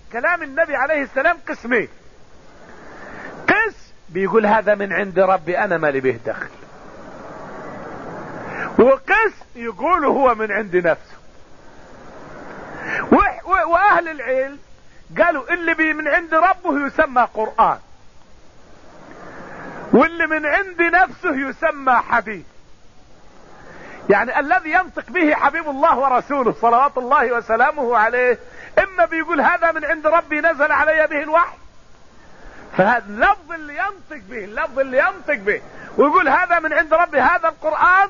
كلام النبي عليه السلام قسمين. قسم بيقول هذا من عند ربي انا مالي به دخل، وقسم يقول هو من عند نفسه. واهل العلم قالوا اللي بي من عند ربه يسمى قرآن، واللي من عند نفسه يسمى حديث. يعني الذي ينطق به حبيب الله ورسوله صلوات الله وسلامه عليه اما بيقول هذا من عند ربي نزل علي به الوحي، فهذا اللفظ اللي ينطق به ويقول هذا من عند ربي، هذا القرآن،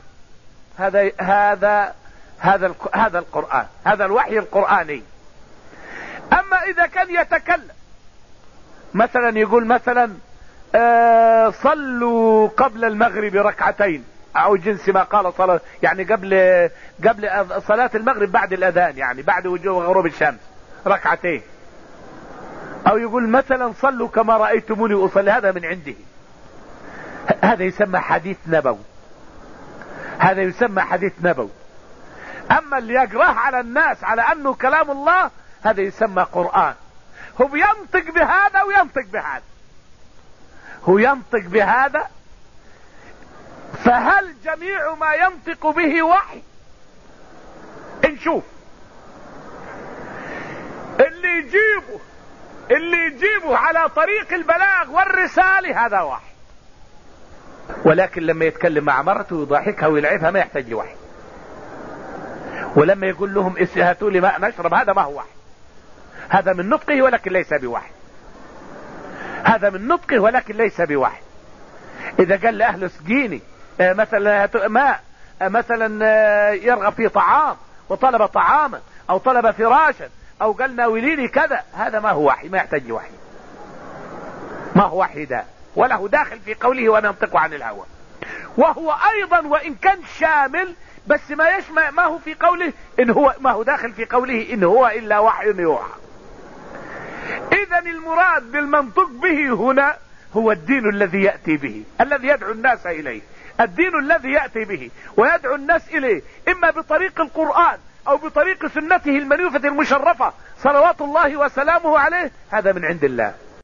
هذا القرآن، هذا الوحي القرآني. اما اذا كان يتكلم مثلا يقول مثلا صلوا قبل المغرب ركعتين او جنس ما قال صلاة، يعني قبل صلاة المغرب بعد الاذان، يعني بعد غروب الشمس ركعتين، او يقول مثلا صلوا كما رأيتموني اصلي، هذا من عنده، هذا يسمى حديث نبوي، هذا يسمى حديث نبوي. اما اللي يقراه على الناس على انه كلام الله هذا يسمى قرآن. هو بينطق بهذا وينطق بهذا، هو ينطق بهذا، فهل جميع ما ينطق به وحي؟ نشوف اللي يجيبه على طريق البلاغ والرسالة هذا وحي، ولكن لما يتكلم مع مرته ويضحكها ويلعبها ما يحتاج لوحي. ولما يقول لهم هاتوا لي ماء نشرب هذا ما هو وحي، هذا من نطقه ولكن ليس بوحي، هذا من نطقه ولكن ليس بوحي. اذا قال لاهله اسقيني مثلا ماء، مثلا يرغب في طعام وطلب طعاما او طلب فراشا او قال ناوليني كذا، هذا ما هو وحي، ما يحتاج لوحي، ما هو وحي ده، وله داخل في قوله وما ينطق عن الهوى. وهو ايضا وان كان شامل بس ما يشمل ما هو في قوله ان هو، ما هو داخل في قوله ان هو الا وحي يوحى. اذا المراد بالمنطق به هنا هو الدين الذي يأتي به، الذي يدعو الناس اليه، الدين الذي يأتي به ويدعو الناس اليه، اما بطريق القرآن او بطريق سنته المنيفة المشرفة صلوات الله وسلامه عليه، هذا من عند الله.